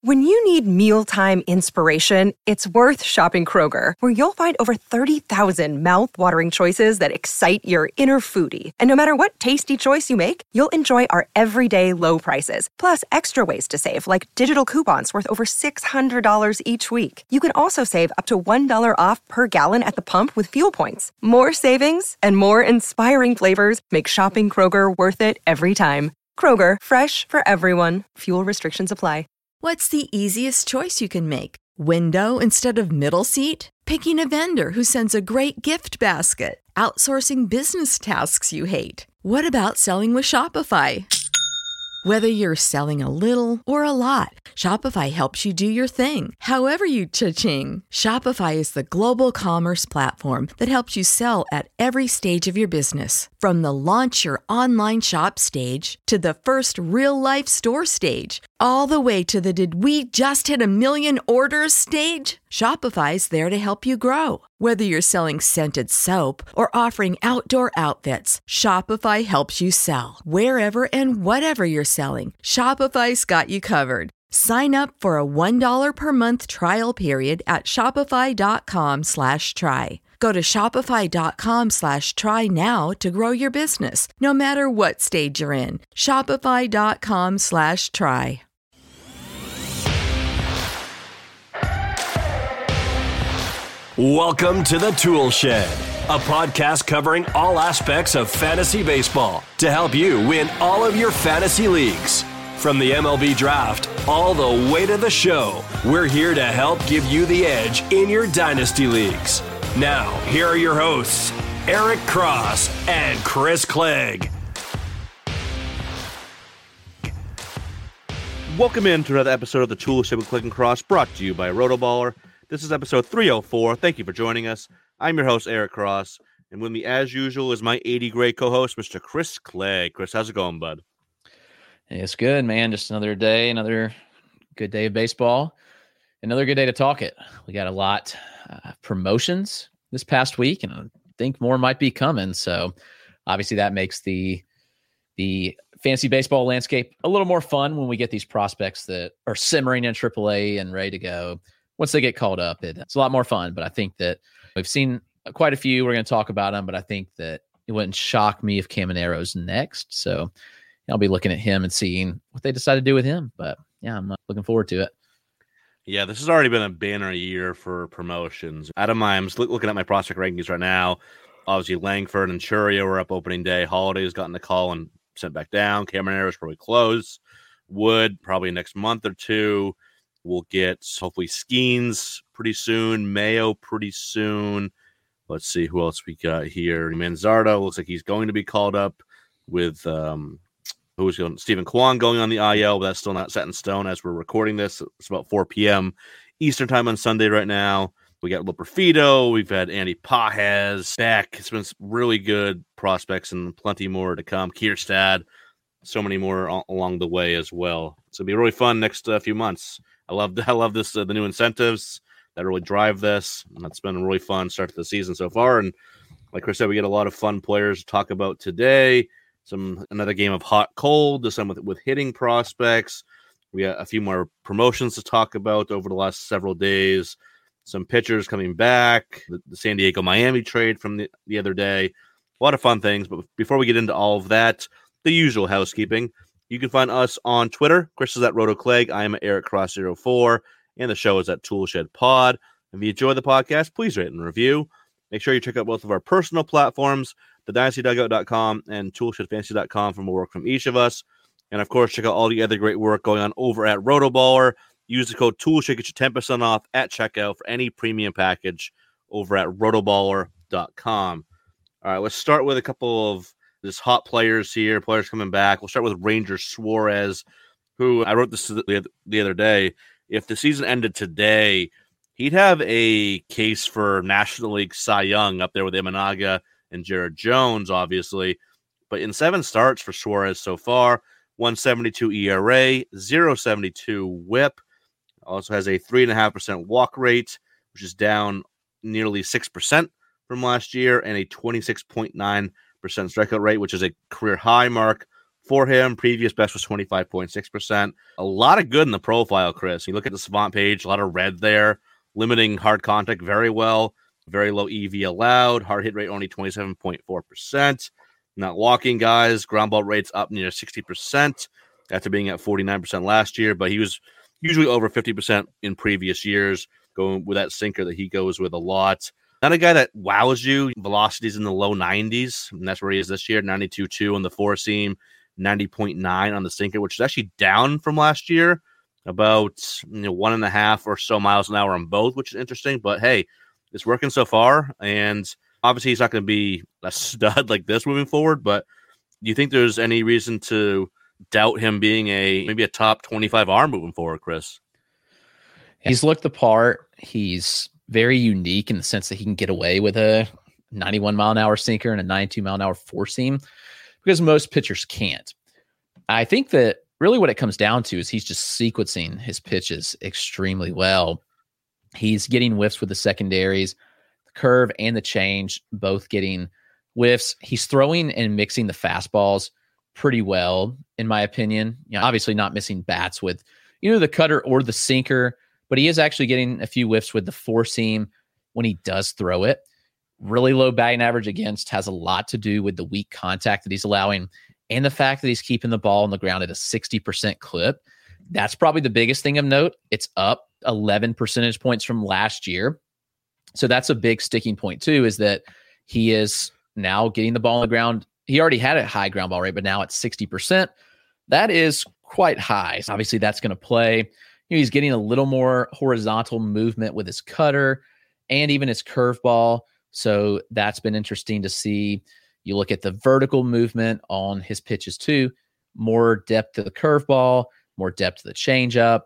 When you need mealtime inspiration, it's worth shopping Kroger, where you'll find over 30,000 mouth-watering choices that excite your inner foodie. And no matter what tasty choice you make, you'll enjoy our everyday low prices, plus extra ways to save, like digital coupons worth over $600 each week. You can also save up to $1 off per gallon at the pump with fuel points. More savings and more inspiring flavors make shopping Kroger worth it every time. Kroger, fresh for everyone. Fuel restrictions apply. What's the easiest choice you can make? Window instead of middle seat? Picking a vendor who sends a great gift basket? Outsourcing business tasks you hate? What about selling with Shopify? Whether you're selling a little or a lot, Shopify helps you do your thing, however you cha-ching. Shopify is the global commerce platform that helps you sell at every stage of your business. From the launch your online shop stage to the first real-life store stage, all the way to the did we just hit 1 million orders stage. Shopify's there to help you grow. Whether you're selling scented soap or offering outdoor outfits, Shopify helps you sell. Wherever and whatever you're selling, Shopify's got you covered. Sign up for a $1 per month trial period at shopify.com/try. Go to shopify.com/try now to grow your business, no matter what stage you're in. Shopify.com/try. Welcome to the Tool Shed, a podcast covering all aspects of fantasy baseball to help you win all of your fantasy leagues. From the MLB draft all the way to the show, we're here to help give you the edge in your dynasty leagues. Now, here are your hosts, Eric Cross and Chris Clegg. Welcome in to another episode of the Tool Shed with Clegg and Cross, brought to you by Rotoballer. This is episode 304. Thank you for joining us. I'm your host, Eric Cross, and with me, as usual, is my 80 grade co-host, Mr. Chris Clegg. Chris, how's it going, bud? Hey, it's good, man. Just another day, another good day of baseball, another good day to talk it. We got a lot of promotions this past week, and I think more might be coming. So, obviously, that makes the fantasy baseball landscape a little more fun when we get these prospects that are simmering in AAA and ready to go. Once they get called up, it's a lot more fun. But I think that we've seen quite a few. We're going to talk about them, but I think that it wouldn't shock me if Camanero's next. So I'll be looking at him and seeing what they decide to do with him. But yeah, I'm looking forward to it. Yeah, this has already been a banner year for promotions. Adam, I'm looking at my prospect rankings right now. Obviously, Langford and Churia were up opening day. Holiday's gotten the call and sent back down. Camanero's probably close. Wood, probably next month or two. We'll get, hopefully, Skeens pretty soon. Mayo pretty soon. Let's see who else we got here. Manzardo looks like he's going to be called up with Stephen Kwan going on the IL, but that's still not set in stone as we're recording this. It's about 4 p.m. Eastern time on Sunday right now. We got Luperfido. We've had Andy Pajes back. It's been really good prospects and plenty more to come. Kierstad, so many more along the way as well. So it'll be really fun next few months. I love this the new incentives that really drive this. And it's been a really fun start to the season so far. And like Chris said, we get a lot of fun players to talk about today. Another game of hot cold, to some with hitting prospects. We got a few more promotions to talk about over the last several days. Some pitchers coming back. The San Diego Miami trade from the other day. A lot of fun things. But before we get into all of that, the usual housekeeping. You can find us on Twitter. Chris is at RotoClegg. I am at EricCross04. And the show is at Toolshed Pod. If you enjoy the podcast, please rate and review. Make sure you check out both of our personal platforms, thedynastydugout.com and toolshedfantasy.com, for more work from each of us. And, of course, check out all the other great work going on over at Rotoballer. Use the code TOOLSHED, get you 10% off at checkout for any premium package over at rotoballer.com. All right, let's start with a couple of just hot players here, players coming back. We'll start with Ranger Suarez, who I wrote this the other day. If the season ended today, he'd have a case for National League Cy Young up there with Imanaga and Jared Jones, obviously. But in 7 starts for Suarez so far, 1.72 ERA, 0.72 WHIP. Also has a 3.5% walk rate, which is down nearly 6% from last year, and a 26.9% strikeout rate, which is a career high mark for him. Previous best was 25.6%. A lot of good in the profile, Chris. You look at the Savant page, a lot of red there, limiting hard contact very well. Very low EV allowed. Hard hit rate only 27.4%. Not walking guys. Ground ball rates up near 60% after being at 49% last year, but he was usually over 50% in previous years, going with that sinker that he goes with a lot. Not a guy that wows you. Velocities in the low 90s, and that's where he is this year. 92.2 on the four seam, 90.9 on the sinker, which is actually down from last year, about 1.5 or so miles an hour on both, which is interesting. But hey, it's working so far, and obviously he's not going to be a stud like this moving forward. But do you think there's any reason to doubt him being maybe a top 25 arm moving forward, Chris? He's looked the part. He's very unique in the sense that he can get away with a 91 mile an hour sinker and a 92 mile an hour four seam because most pitchers can't. I think that really what it comes down to is he's just sequencing his pitches extremely well. He's getting whiffs with the secondaries, the curve and the change, both getting whiffs. He's throwing and mixing the fastballs pretty well, in my opinion. Obviously not missing bats with either the cutter or the sinker, but he is actually getting a few whiffs with the four seam when he does throw it. Really low batting average against has a lot to do with the weak contact that he's allowing and the fact that he's keeping the ball on the ground at a 60% clip. That's probably the biggest thing of note. It's up 11 percentage points from last year. So that's a big sticking point too, is that he is now getting the ball on the ground. He already had a high ground ball rate, but now it's 60%. That is quite high. So obviously that's going to play. He's getting a little more horizontal movement with his cutter and even his curveball. So that's been interesting to see. You look at the vertical movement on his pitches too, more depth to the curveball, more depth to the changeup.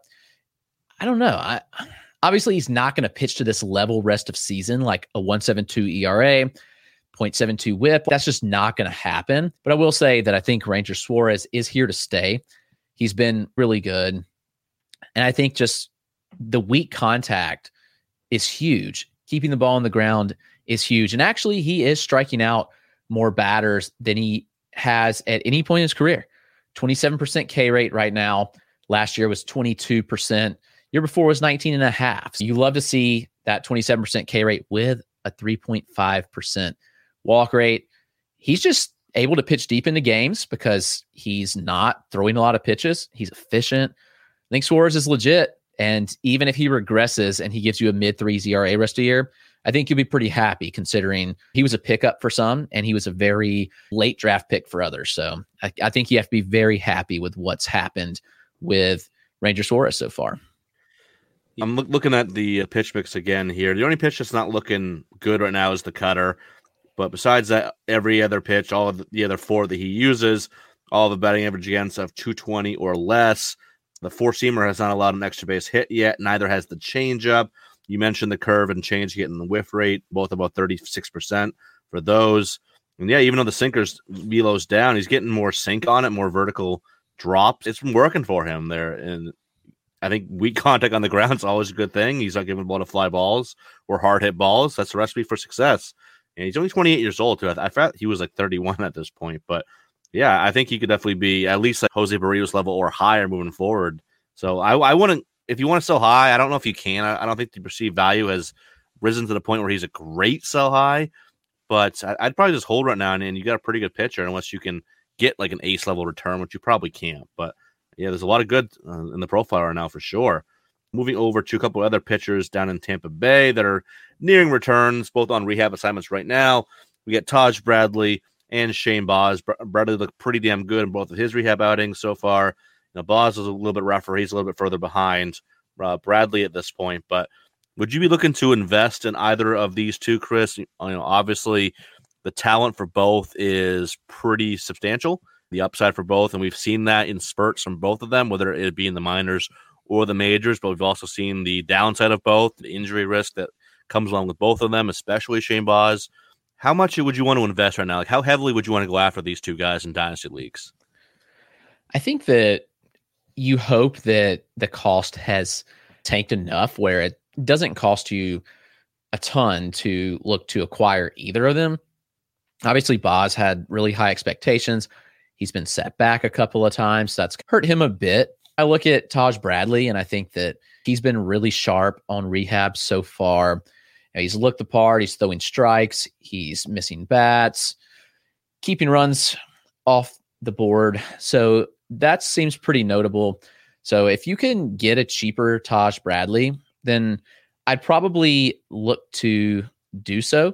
I don't know. Obviously, he's not going to pitch to this level rest of season, like a 1.72 ERA, 0.72 whip. That's just not going to happen. But I will say that I think Ranger Suarez is here to stay. He's been really good. And I think just the weak contact is huge. Keeping the ball on the ground is huge. And actually, he is striking out more batters than he has at any point in his career. 27% K rate right now. Last year was 22%. Year before was 19.5. So you love to see that 27% K rate with a 3.5% walk rate. He's just able to pitch deep into games because he's not throwing a lot of pitches. He's efficient. I think Suarez is legit. And even if he regresses and he gives you a mid-3s ERA rest of the year, I think you'll be pretty happy considering he was a pickup for some and he was a very late draft pick for others. So I think you have to be very happy with what's happened with Ranger Suarez so far. I'm looking at the pitch mix again here. The only pitch that's not looking good right now is the cutter. But besides that, every other pitch, all of the other four that he uses, all the batting average against of 220 or less. The four-seamer has not allowed an extra base hit yet. Neither has the changeup. You mentioned the curve and change getting the whiff rate, both about 36% for those. And yeah, even though the sinker's velo's down, he's getting more sink on it, more vertical drops. It's been working for him there. And I think weak contact on the ground is always a good thing. He's not giving a lot of fly balls or hard hit balls. That's the recipe for success. And he's only 28 years old, too. I thought he was like 31 at this point. But yeah, I think he could definitely be at least like Jose Barrios level or higher moving forward. So I wouldn't, if you want to sell high, I don't know if you can. I don't think the perceived value has risen to the point where he's a great sell high. But I'd probably just hold right now, and you got a pretty good pitcher unless you can get like an ace level return, which you probably can't. But yeah, there's a lot of good in the profile right now for sure. Moving over to a couple other pitchers down in Tampa Bay that are nearing returns, both on rehab assignments right now. We get Taj Bradley and Shane Baz. Bradley looked pretty damn good in both of his rehab outings so far. Baz was a little bit rougher. He's a little bit further behind Bradley at this point. But would you be looking to invest in either of these two, Chris? Obviously, the talent for both is pretty substantial. The upside for both, and we've seen that in spurts from both of them, whether it be in the minors or the majors, but we've also seen the downside of both, the injury risk that comes along with both of them, especially Shane Baz. How much would you want to invest right now? Like, how heavily would you want to go after these two guys in dynasty leagues? I think that you hope that the cost has tanked enough where it doesn't cost you a ton to look to acquire either of them. Obviously, Baz had really high expectations. He's been set back a couple of times. So that's hurt him a bit. I look at Taj Bradley, and I think that he's been really sharp on rehab so far. He's looked the part. He's throwing strikes. He's missing bats, keeping runs off the board. So that seems pretty notable. So if you can get a cheaper Taj Bradley, then I'd probably look to do so,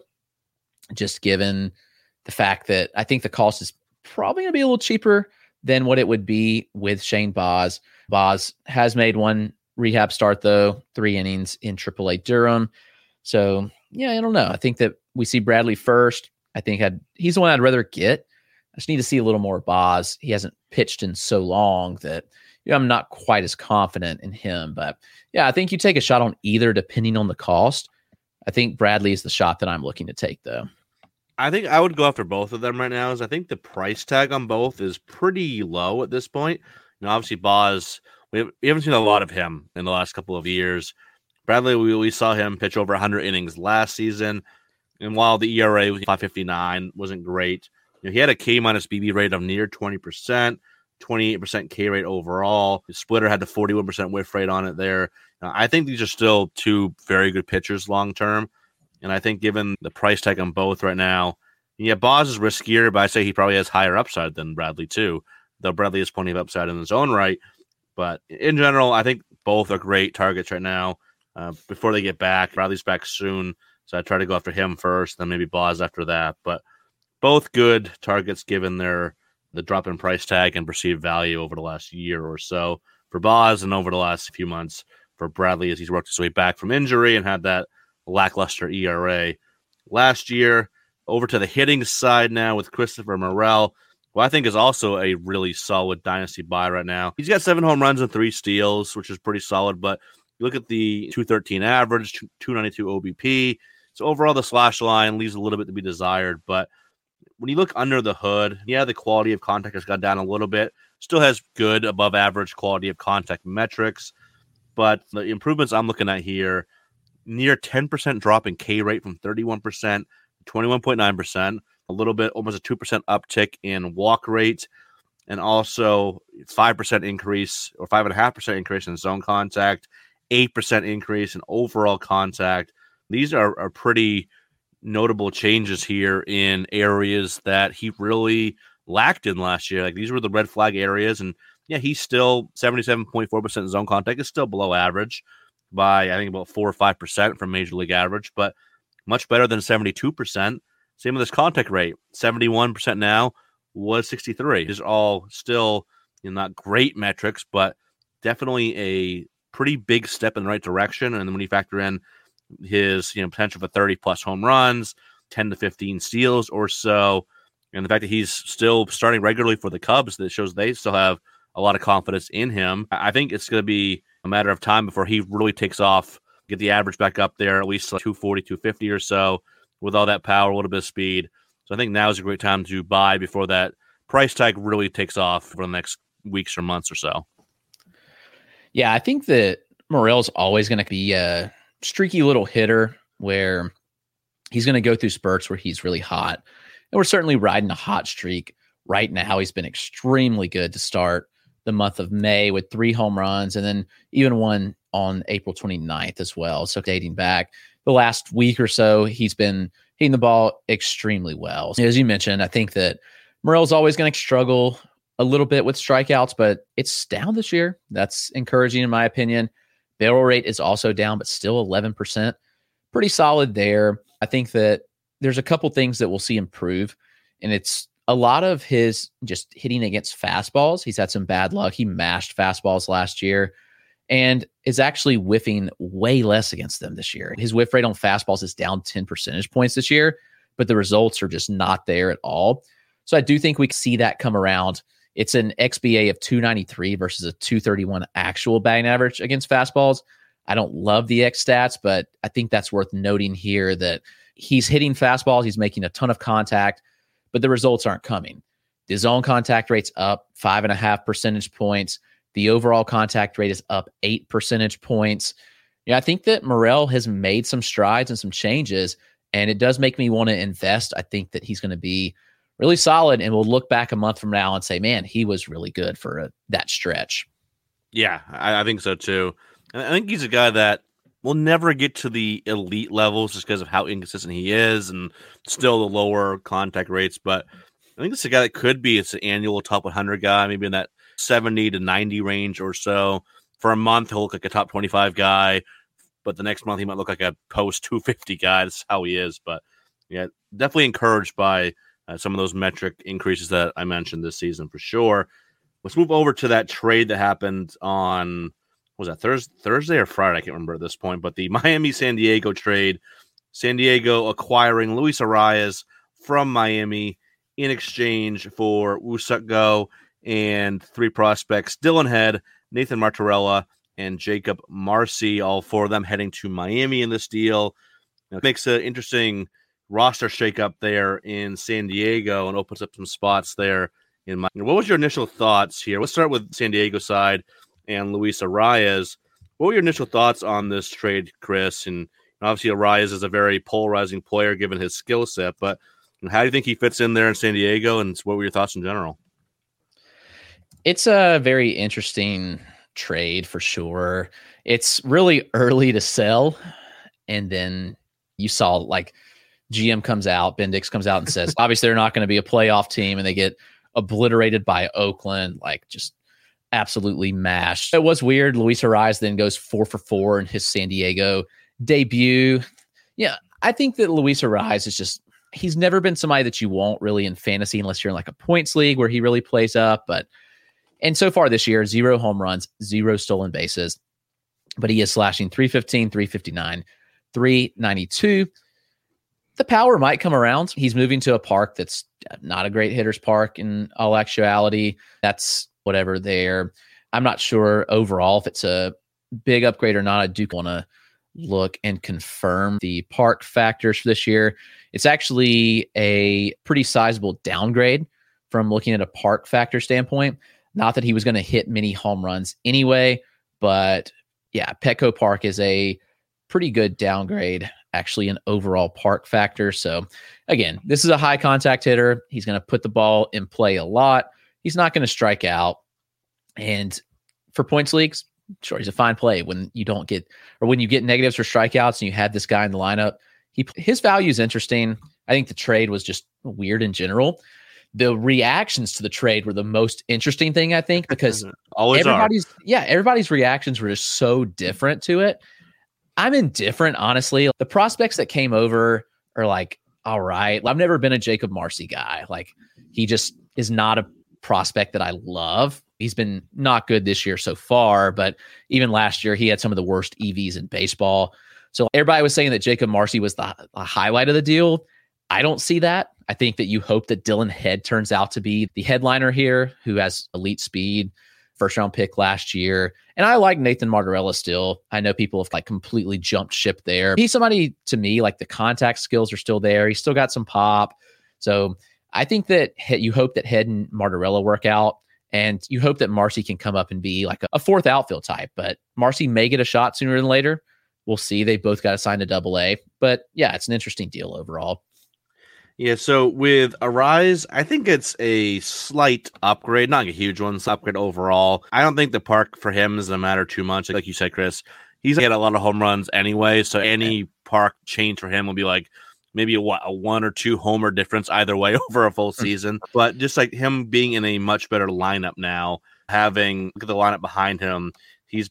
just given the fact that I think the cost is probably going to be a little cheaper than what it would be with Shane Baz. Baz has made one rehab start, though, 3 innings in AAA Durham. So, yeah, I don't know. I think that we see Bradley first. I think he's the one I'd rather get. I just need to see a little more Baz. He hasn't pitched in so long that I'm not quite as confident in him. But, yeah, I think you take a shot on either depending on the cost. I think Bradley is the shot that I'm looking to take, though. I think I would go after both of them right now. I think the price tag on both is pretty low at this point. Obviously, Baz, we haven't seen a lot of him in the last couple of years. Bradley, we saw him pitch over 100 innings last season. And while the ERA was 5.59, wasn't great, he had a K-minus BB rate of near 20%, 28% K rate overall. His splitter had the 41% whiff rate on it there. I think these are still two very good pitchers long-term. And I think given the price tag on both right now, Baz is riskier, but I say he probably has higher upside than Bradley too, though Bradley has plenty of upside in his own right. But in general, I think both are great targets right now. Before they get back, Bradley's back soon, so I try to go after him first, then maybe Baz after that. But both good targets given the drop in price tag and perceived value over the last year or so for Baz, and over the last few months for Bradley as he's worked his way back from injury and had that lackluster ERA last year. Over to the hitting side now with Christopher Morel, who I think is also a really solid dynasty buy right now. He's got 7 home runs and 3 steals, which is pretty solid, but you look at the 213 average, 292 OBP. So overall, the slash line leaves a little bit to be desired. But when you look under the hood, the quality of contact has gone down a little bit. Still has good above average quality of contact metrics. But the improvements I'm looking at here, near 10% drop in K rate from 31% to 21.9%. A little bit, almost a 2% uptick in walk rate. And also 5% increase or 5.5% increase in zone contact. 8% increase in overall contact. These are pretty notable changes here in areas that he really lacked in last year. Like, these were the red flag areas, and he's still 77.4% zone contact is still below average by I think about 4 or 5% from major league average, but much better than 72%. Same with his contact rate, 71% now, was 63. These are all still not great metrics, but definitely a pretty big step in the right direction. And then when you factor in his potential for 30 plus home runs, 10 to 15 steals or so, and the fact that he's still starting regularly for the Cubs, that shows they still have a lot of confidence in him. I think it's going to be a matter of time before he really takes off, get the average back up there, at least like 240, 250 or so, with all that power, a little bit of speed. So I think now is a great time to buy before that price tag really takes off for the next weeks or months or so. Yeah, I think that Morel's always going to be a streaky little hitter where he's going to go through spurts where he's really hot. And we're certainly riding a hot streak right now. He's been extremely good to start the month of May with 3 home runs and then even one on April 29th as well. So dating back the last week or so, he's been hitting the ball extremely well. As you mentioned, I think that Morel's always going to struggle a little bit with strikeouts, but it's down this year. That's encouraging in my opinion. Barrel rate is also down, but still 11%. Pretty solid there. I think that there's a couple things that we'll see improve, and it's a lot of his just hitting against fastballs. He's had some bad luck. He mashed fastballs last year and is actually whiffing way less against them this year. His whiff rate on fastballs is down 10 percentage points this year, but the results are just not there at all. So I do think we can see that come around. It's an XBA of 293 versus a 231 actual batting average against fastballs. I don't love the X stats, but I think that's worth noting here that he's hitting fastballs. He's making a ton of contact, but the results aren't coming. The zone contact rate's up 5.5 percentage points. The overall contact rate is up 8 percentage points. I think that Morel has made some strides and some changes, and it does make me want to invest. I think that he's going to be really solid, and we'll look back a month from now and say, man, he was really good for that stretch. Yeah, I think so too. And I think he's a guy that will never get to the elite levels just because of how inconsistent he is and still the lower contact rates. But I think it's a guy that could be, it's an annual top 100 guy, maybe in that 70 to 90 range or so. For a month, he'll look like a top 25 guy, but the next month he might look like a post 250 guy. That's how he is. But yeah, definitely encouraged by some of those metric increases that I mentioned this season for sure. Let's move over to that trade that happened on, what was that, Thursday or Friday? I can't remember at this point, but the Miami-San Diego trade. San Diego acquiring Luis Arias from Miami in exchange for Woo-Suk Go and 3 prospects, Dylan Head, Nathan Martorella, and Jacob Marcy, all 4 of them heading to Miami in this deal. It makes an interesting roster shakeup there in San Diego and opens up some spots there in Miami. What was your initial thoughts here? Let's start with San Diego side and Luis Arias. What were your initial thoughts on this trade, Chris? And obviously Arias is a very polarizing player given his skill set, but how do you think he fits in there in San Diego, and what were your thoughts in general? It's a very interesting trade for sure. It's really early to sell, and then you saw like GM comes out, Bendix comes out and says, obviously they're not going to be a playoff team, and they get obliterated by Oakland, like just absolutely mashed. It was weird. Luis Arias then goes 4 for 4 in his San Diego debut. Yeah, I think that Luis Arias is just, he's never been somebody that you want really in fantasy unless you're in like a points league where he really plays up. And so far this year, 0 home runs, 0 stolen bases, but he is slashing 315, 359, 392. The power might come around. He's moving to a park that's not a great hitter's park in all actuality. That's whatever there. I'm not sure overall if it's a big upgrade or not. I do want to look and confirm the park factors for this year. It's actually a pretty sizable downgrade from looking at a park factor standpoint. Not that he was going to hit many home runs anyway, but yeah, Petco Park is a pretty good downgrade, actually an overall park factor. So again, this is a high contact hitter. He's going to put the ball in play a lot. He's not going to strike out. And for points leagues, sure, he's a fine play when you don't get, or when you get negatives for strikeouts and you had this guy in the lineup. His value is interesting. I think the trade was just weird in general. The reactions to the trade were the most interesting thing, I think, because everybody's reactions were just so different to it. I'm indifferent, honestly. The prospects that came over are like, all right. I've never been a Jacob Marcy guy. Like, he just is not a prospect that I love. He's been not good this year so far, but even last year, he had some of the worst EVs in baseball. So everybody was saying that Jacob Marcy was the highlight of the deal. I don't see that. I think that you hope that Dylan Head turns out to be the headliner here, who has elite speed, first round pick last year. And I like Nathan Martorella still. I know people have like completely jumped ship there. He's somebody, to me, like the contact skills are still there. He's still got some pop. So I think that you hope that Head and Martorella work out, and you hope that Marcy can come up and be like a 4th outfield type. But Marcy may get a shot sooner than later. We'll see. They both got assigned to AA. But yeah, it's an interesting deal overall. Yeah, so with Arise, I think it's a slight upgrade, not a huge one, it's an upgrade overall. I don't think the park for him is going to matter too much. Like you said, Chris, he's had a lot of home runs anyway, so any park change for him will be like maybe a 1 or 2 homer difference either way over a full season. But just like him being in a much better lineup now, look at the lineup behind him, he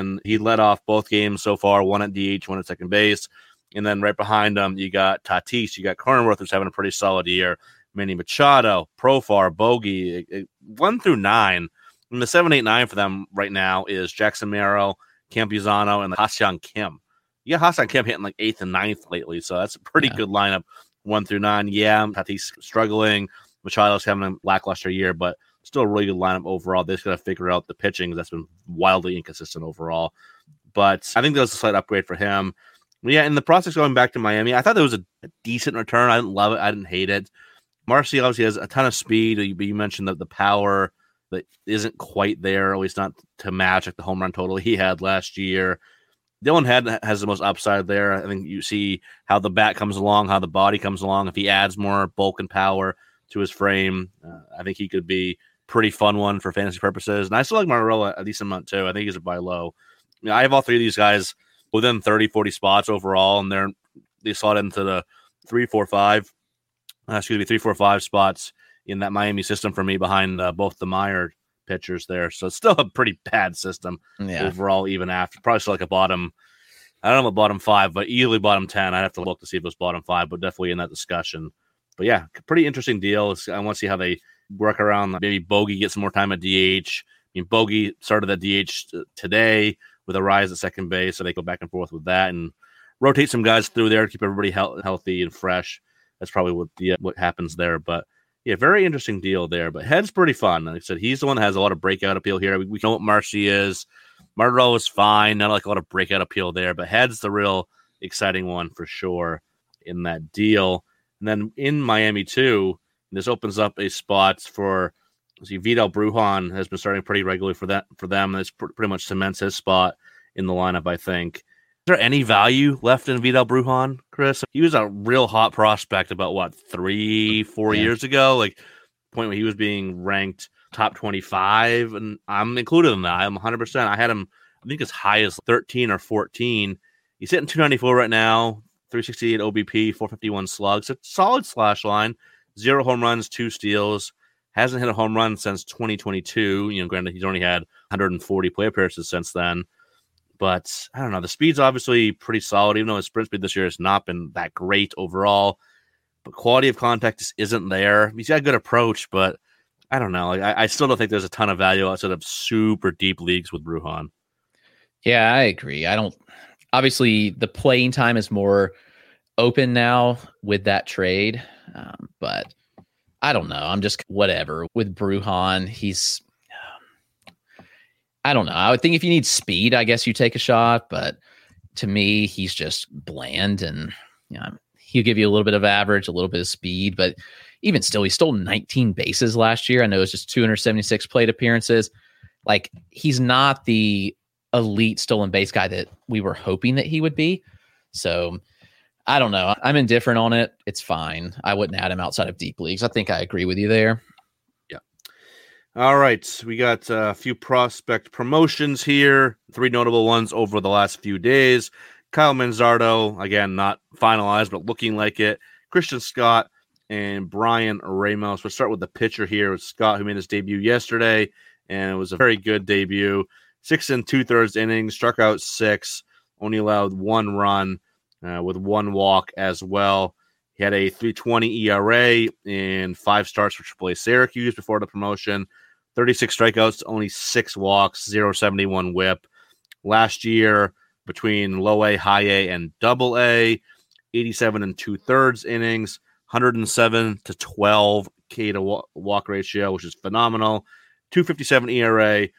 led off both games so far, 1 at DH, 1 at second base. And then right behind them, you got Tatis, you got Cronenworth, who's having a pretty solid year. Manny Machado, Profar, Bogey, 1 through 9. And the 7, 8, 9 for them right now is Jackson Merrill, Campuzano, and Ha-Seong Kim. Yeah, Ha-Seong Kim hitting like 8th and 9th lately, so that's a pretty good lineup, 1 through 9. Yeah, Tatis struggling. Machado's having a lackluster year, but still a really good lineup overall. They just got to figure out the pitching. That's been wildly inconsistent overall. But I think that was a slight upgrade for him. Yeah, and the process going back to Miami, I thought that was a decent return. I didn't love it. I didn't hate it. Marcy obviously has a ton of speed. You mentioned that the power that isn't quite there, at least not to match like the home run total he had last year. Dylan Head has the most upside there. I think you see how the bat comes along, how the body comes along. If he adds more bulk and power to his frame. I think he could be pretty fun one for fantasy purposes. And I still like Martorell a decent amount too. I think he's a buy low. I have all three of these guys within 30, 40 spots overall, and they slot into the 3, 4, 5 spots in that Miami system for me behind both the Meyer pitchers there. So it's still a pretty bad system overall, even after. Probably still like a bottom, I don't know about bottom 5, but easily bottom 10. I'd have to look to see if it was bottom 5, but definitely in that discussion. But yeah, pretty interesting deal. I want to see how they work around. Maybe Bogey gets some more time at DH. I mean, Bogey started at DH today with a rise at second base, so they go back and forth with that and rotate some guys through there to keep everybody healthy and fresh. That's probably what happens there. But yeah, very interesting deal there. But Head's pretty fun. Like I said, he's the one that has a lot of breakout appeal here. We know what Marcy is. Martorell is fine. Not like a lot of breakout appeal there, but Head's the real exciting one for sure in that deal. And then in Miami too, this opens up a spot for Vidal Brujan has been starting pretty regularly for them. This pretty much cements his spot in the lineup, I think. Is there any value left in Vidal Brujan, Chris? He was a real hot prospect about 3-4 years ago, like point where he was being ranked top 25, and I'm included in that. I'm 100%. I had him, I think, as high as 13 or 14. He's hitting 294 right now, 368 OBP, 451 slugs. It's a solid slash line. 0 home runs, 2 steals. Hasn't hit a home run since 2022. Granted, he's only had 140 play appearances since then. But I don't know. The speed's obviously pretty solid, even though his sprint speed this year has not been that great overall. But quality of contact just isn't there. He's got a good approach, but I don't know. I still don't think there's a ton of value outside of super deep leagues with Brujan. Yeah, I agree. Obviously, the playing time is more open now with that trade, but I don't know. I'm just whatever with Brujan. I don't know. I would think if you need speed, I guess you take a shot, but to me, he's just bland, and he'll give you a little bit of average, a little bit of speed, but even still, he stole 19 bases last year. I know it's just 276 plate appearances. Like, he's not the elite stolen base guy that we were hoping that he would be. So I don't know. I'm indifferent on it. It's fine. I wouldn't add him outside of deep leagues. I think I agree with you there. Yeah. All right. We got a few prospect promotions here. 3 notable ones over the last few days. Kyle Manzardo, again, not finalized, but looking like it. Christian Scott and Brian Ramos. We'll start with the pitcher here with Scott, who made his debut yesterday, and it was a very good debut. 6 2/3 innings, struck out 6, only allowed 1 run with 1 walk as well. He had a 3.20 ERA in 5 starts for AAA Syracuse before the promotion. 36 strikeouts, only 6 walks, 0.71 WHIP. Last year, between low A, high A, and double A, 87 2/3 innings, 107 to 12 K to walk ratio, which is phenomenal. 2.57 ERA,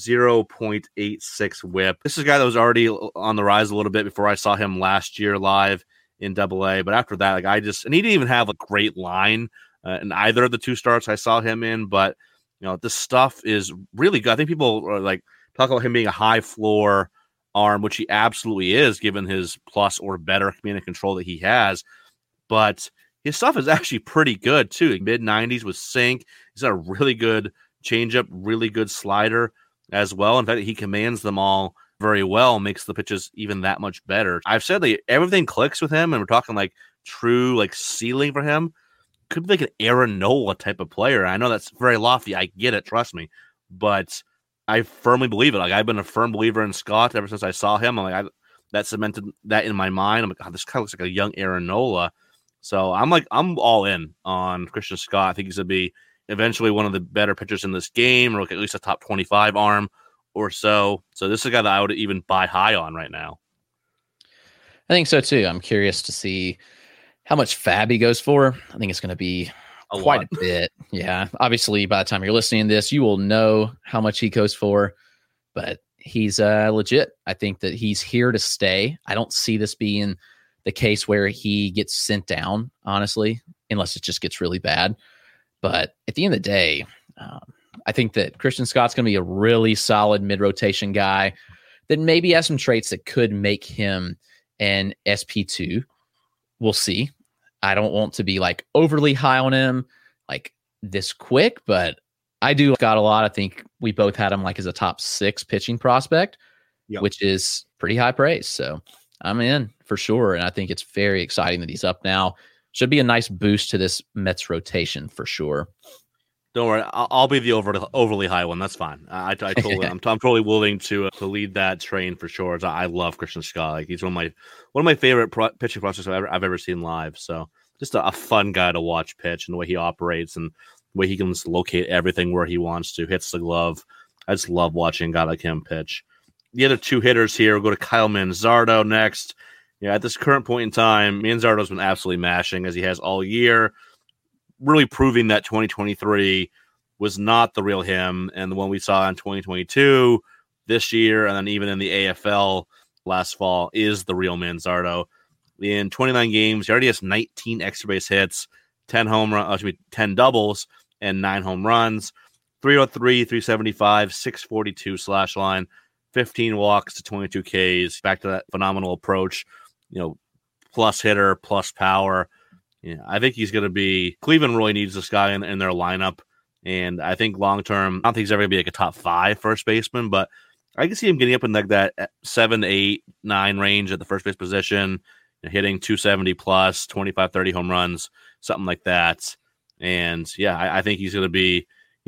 0.86 WHIP. This is a guy that was already on the rise a little bit before I saw him last year live in Double A. But after that, and he didn't even have a great line in either of the 2 starts I saw him in. But this stuff is really good. I think people are talk about him being a high floor arm, which he absolutely is, given his plus or better command and control that he has. But his stuff is actually pretty good too. Mid-90s with sink. He's got a really good changeup, really good slider as well. In fact, he commands them all very well, makes the pitches even that much better. I've said everything clicks with him, and we're talking true ceiling for him. Could be like an Aaron Nola type of player. I know that's very lofty. I get it, trust me, but I firmly believe it. I've been a firm believer in Scott ever since I saw him. That cemented that in my mind. I'm like, oh, this kind of looks like a young Aaron Nola. So I'm all in on Christian Scott. I think he's gonna be eventually one of the better pitchers in this game, or at least a top 25 arm or so. So this is a guy that I would even buy high on right now. I think so too. I'm curious to see how much fab he goes for. I think it's going to be quite a bit. Yeah. Obviously, by the time you're listening to this, you will know how much he goes for, but he's legit. I think that he's here to stay. I don't see this being the case where he gets sent down, honestly, unless it just gets really bad. But at the end of the day, I think that Christian Scott's going to be a really solid mid-rotation guy that maybe has some traits that could make him an SP2. We'll see. I don't want to be overly high on him. like this quick, but I do got a lot. I think we both had him like as a top 6 pitching prospect, which is pretty high praise. So I'm in for sure. And I think it's very exciting that he's up now. Should be a nice boost to this Mets rotation for sure. Don't worry, I'll be the overly high one. That's fine. I'm totally willing to lead that train for sure. I love Christian Scott. Like, he's one of my favorite pitching prospects I've ever seen live. So just a fun guy to watch pitch, and the way he operates and the way he can just locate everything where he wants to, hits the glove. I just love watching a guy like him pitch. The other 2 hitters here, we'll go to Kyle Manzardo next. At this current point in time, Manzardo's been absolutely mashing, as he has all year, really proving that 2023 was not the real him, and the one we saw in 2022 this year, and then even in the AFL last fall, is the real Manzardo. In 29 games, he already has 19 extra base hits, 10 doubles, and 9 home runs, 303, 375, 642 slash line, 15 walks to 22 Ks. Back to that phenomenal approach, plus hitter, plus power. I think he's going to be. Cleveland really needs this guy in their lineup, and I think long term, I don't think he's ever going to be like a top 5 first baseman, but I can see him getting up in like that 7, 8, 9 range at the first base position, hitting 270 plus, 25, 30 home runs, something like that. And I think he's going to be.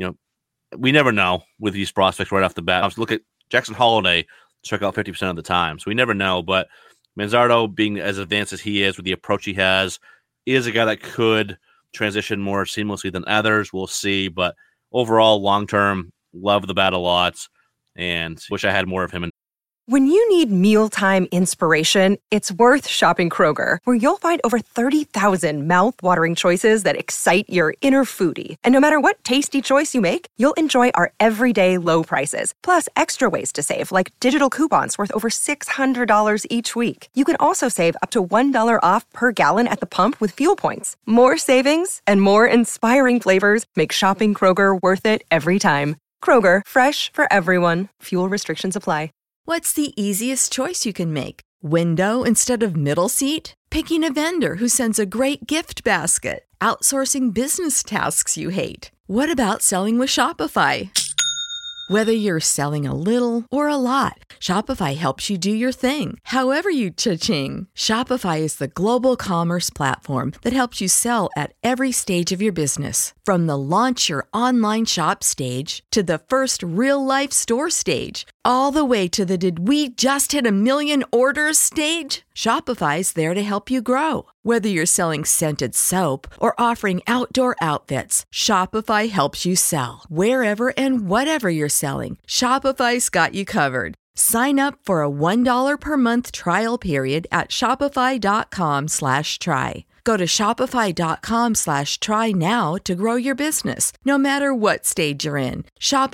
We never know with these prospects right off the bat. Look at Jackson Holliday, struck out 50% of the time, so we never know. But Manzardo, being as advanced as he is with the approach he has, is a guy that could transition more seamlessly than others. We'll see. But overall, long-term, love the bat a lot, and wish I had more of him. When you need mealtime inspiration, it's worth shopping Kroger, where you'll find over 30,000 mouth-watering choices that excite your inner foodie. And no matter what tasty choice you make, you'll enjoy our everyday low prices, plus extra ways to save, like digital coupons worth over $600 each week. You can also save up to $1 off per gallon at the pump with fuel points. More savings and more inspiring flavors make shopping Kroger worth it every time. Kroger, fresh for everyone. Fuel restrictions apply. What's the easiest choice you can make? Window instead of middle seat? Picking a vendor who sends a great gift basket? Outsourcing business tasks you hate? What about selling with Shopify? Whether you're selling a little or a lot, Shopify helps you do your thing, however you cha-ching. Shopify is the global commerce platform that helps you sell at every stage of your business. From the launch your online shop stage to the first real-life store stage, all the way to the did we just hit 1 million orders stage. Shopify's there to help you grow. Whether you're selling scented soap or offering outdoor outfits, Shopify helps you sell. Wherever and whatever you're selling, Shopify's got you covered. Sign up for a $1 per month trial period at shopify.com/try. Go to shopify.com/try now to grow your business, no matter what stage you're in.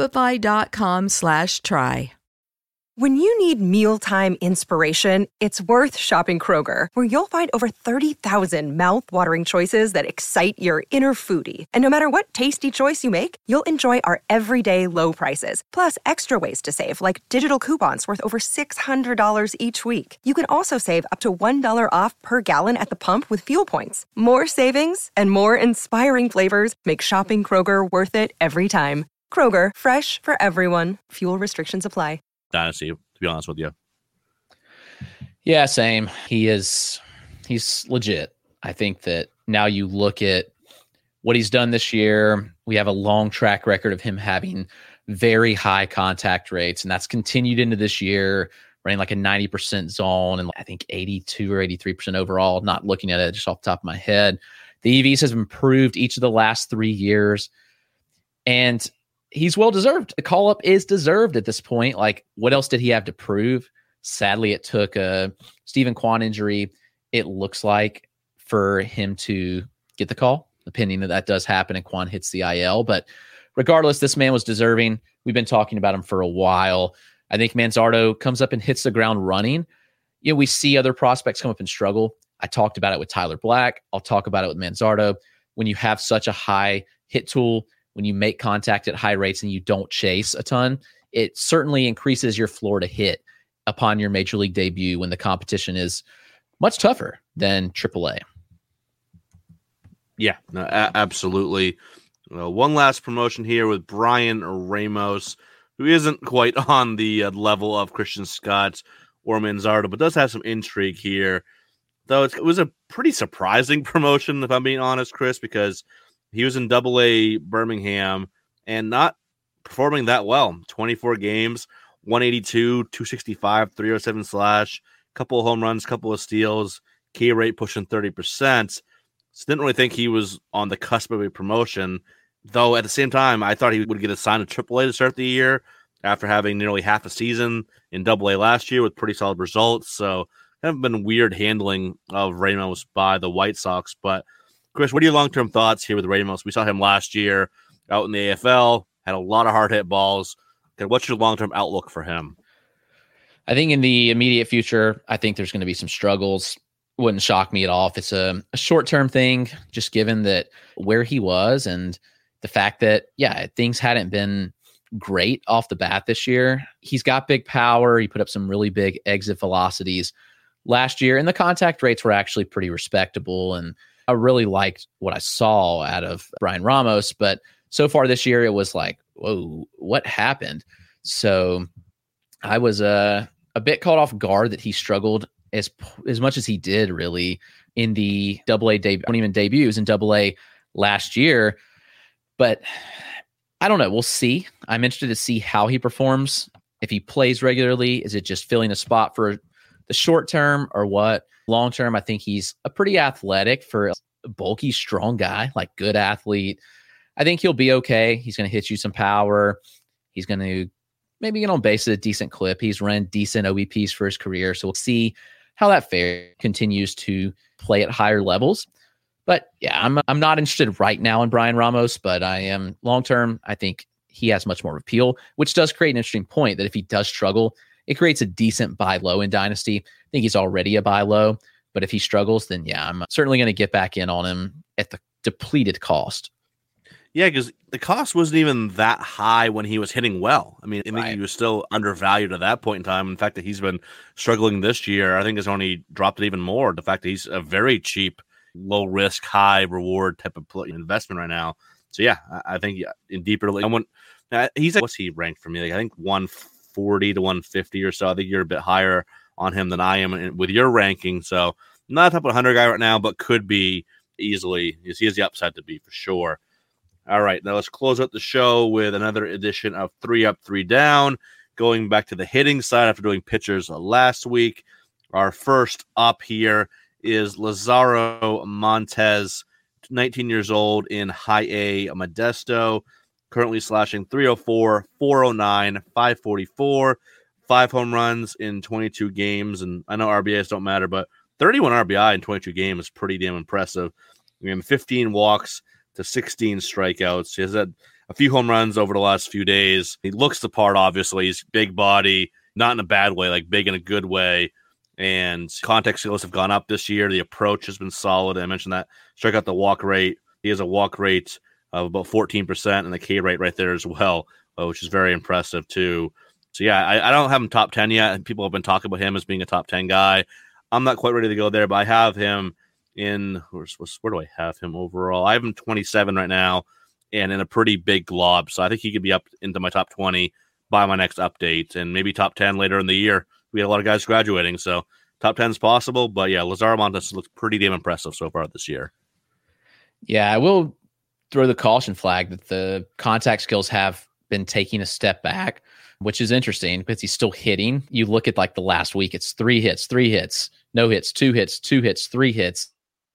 Shopify.com/try. When you need mealtime inspiration, it's worth shopping Kroger, where you'll find over 30,000 mouth-watering choices that excite your inner foodie. And no matter what tasty choice you make, you'll enjoy our everyday low prices, plus extra ways to save, like digital coupons worth over $600 each week. You can also save up to $1 off per gallon at the pump with fuel points. More savings and more inspiring flavors make shopping Kroger worth it every time. Kroger, fresh for everyone. Fuel restrictions apply. Dynasty, to be honest with you. Yeah, same. He's legit. I think that now you look at what he's done this year, we have a long track record of him having very high contact rates, and that's continued into this year, running like a 90% zone and I think 82 or 83% overall, not looking at it just off the top of my head. The EVs has improved each of the last 3 years, and he's well-deserved. The call-up is deserved at this point. Like, what else did he have to prove? Sadly, it took a Stephen Kwan injury, it looks like, for him to get the call, depending that does happen and Kwan hits the IL. But regardless, this man was deserving. We've been talking about him for a while. I think Manzardo comes up and hits the ground running. You know, we see other prospects come up and struggle. I talked about it with Tyler Black. I'll talk about it with Manzardo. When you have such a high hit tool, when you make contact at high rates and you don't chase a ton, it certainly increases your floor to hit upon your major league debut when the competition is much tougher than AAA. Yeah, no, absolutely. One last promotion here with Brian Ramos, who isn't quite on the level of Christian Scott or Manzardo, but does have some intrigue here. Though it was a pretty surprising promotion, if I'm being honest, Chris, because he was in Double-A Birmingham and not performing that well. 24 games, 182, 265, 307 slash, couple of home runs, couple of steals, K rate pushing 30%. So didn't really think he was on the cusp of a promotion, though at the same time, I thought he would get assigned to AAA to start the year after having nearly half a season in Double-A last year with pretty solid results. So kind of been weird handling of Ramos by the White Sox. But Chris, what are your long-term thoughts here with Ramos? We saw him last year out in the AFL, had a lot of hard hit balls. What's your long-term outlook for him? I think in the immediate future, I think there's going to be some struggles. Wouldn't shock me at all if it's a short-term thing, just given that where he was and the fact that, things hadn't been great off the bat this year. He's got big power. He put up some really big exit velocities last year, and the contact rates were actually pretty respectable. And I really liked what I saw out of Brian Ramos, but so far this year, it was like, whoa, what happened? So I was a bit caught off guard that he struggled as much as he did really in the Double-A debuts in Double-A last year. But I don't know. We'll see. I'm interested to see how he performs. If he plays regularly, is it just filling a spot for the short term or what? Long term, I think he's a pretty athletic for a bulky, strong guy, like good athlete. I think he'll be okay. He's going to hit you some power. He's going to maybe get on base at a decent clip. He's run decent OBPs for his career. So we'll see how that continues to play at higher levels. But yeah, I'm not interested right now in Brian Ramos, but I am long-term. I think he has much more appeal, which does create an interesting point that if he does struggle, it creates a decent buy low in Dynasty. I think he's already a buy low, but if he struggles, then yeah, I'm certainly going to get back in on him at the depleted cost. Yeah, because the cost wasn't even that high when he was hitting well. I mean, I think he was still undervalued at that point in time. In fact, that he's been struggling this year, I think has only dropped it even more. The fact that he's a very cheap, low risk, high reward type of investment right now. So yeah, I think in deeper league, he's what's he ranked for me? Like, I think 140 to 150 or so. I think you're a bit higher on him than I am with your ranking. So not a top 100 guy right now, but could be easily. He has the upside to be for sure. All right, now let's close out the show with another edition of 3 Up, 3 Down. Going back to the hitting side after doing pitchers last week. Our first up here is Lazaro Montes, 19 years old in High A Modesto, currently slashing 304, 409, 544, 5 home runs in 22 games. And I know RBIs don't matter, but 31 RBI in 22 games is pretty damn impressive. I mean, 15 walks to 16 strikeouts. He has had a few home runs over the last few days. He looks the part, obviously. He's big body, not in a bad way, like big in a good way. And contact skills have gone up this year. The approach has been solid. I mentioned that. Strike out the walk rate. He has a walk rate of about 14% and the K rate right there as well, which is very impressive too. So yeah, I don't have him top 10 yet. And people have been talking about him as being a top 10 guy. I'm not quite ready to go there, but I have him in, where do I have him overall? I have him 27 right now and in a pretty big glob. So I think he could be up into my top 20 by my next update and maybe top 10 later in the year. We had a lot of guys graduating, so top 10 is possible. But yeah, Lazaro Montes looks pretty damn impressive so far this year. Yeah, I will throw the caution flag that the contact skills have been taking a step back, which is interesting because he's still hitting. You look at like the last week, it's 3 hits, no hits, 2 hits, 2 hits, 3 hits.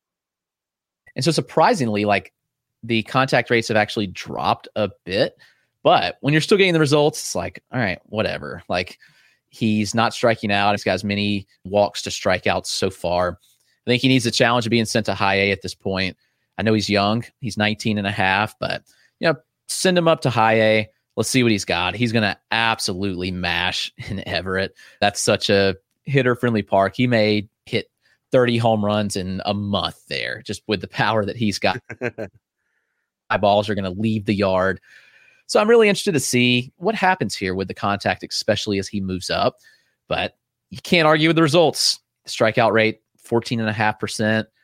And so surprisingly, like the contact rates have actually dropped a bit, but when you're still getting the results, it's like, all right, whatever. Like he's not striking out. He's got as many walks to strikeouts so far. I think he needs a challenge of being sent to High A at this point. I know he's young. He's 19 and a half, but send him up to High A. Let's see what he's got. He's going to absolutely mash in Everett. That's such a hitter-friendly park. He may hit 30 home runs in a month there, just with the power that he's got. Balls are going to leave the yard. So I'm really interested to see what happens here with the contact, especially as he moves up. But you can't argue with the results. Strikeout rate, 14.5%.